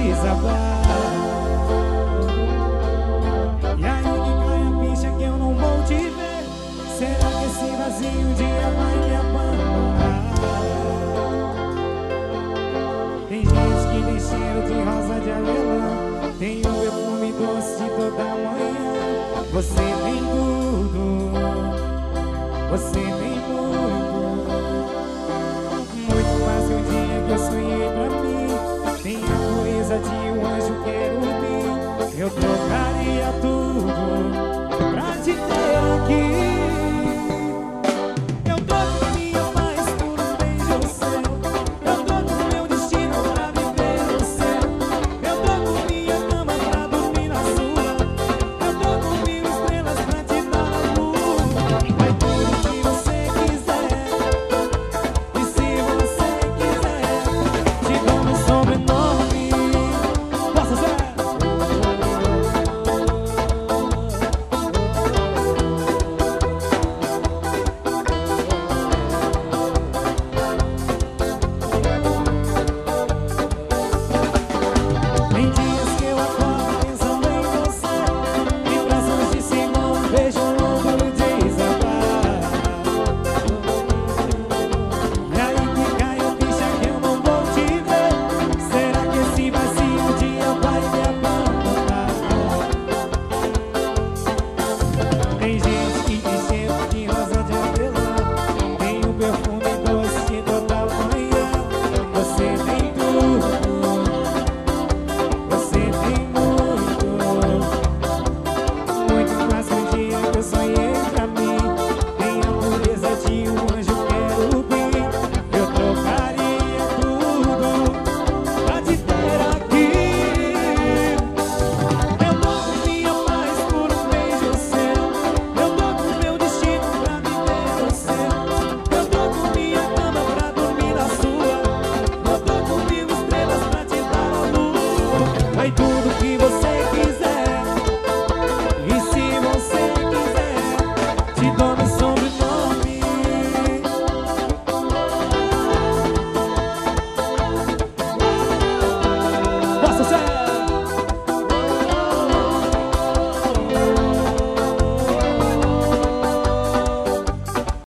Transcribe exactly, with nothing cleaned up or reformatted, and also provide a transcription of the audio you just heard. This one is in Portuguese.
desabar. E aí que cai a ficha que eu não vou te ver. Será que esse vazio um dia vai me abandonar? Tem gente que tem cheiro de rosa de avelã, tem um perfume doce toda manhã. Você tem tudo, você tem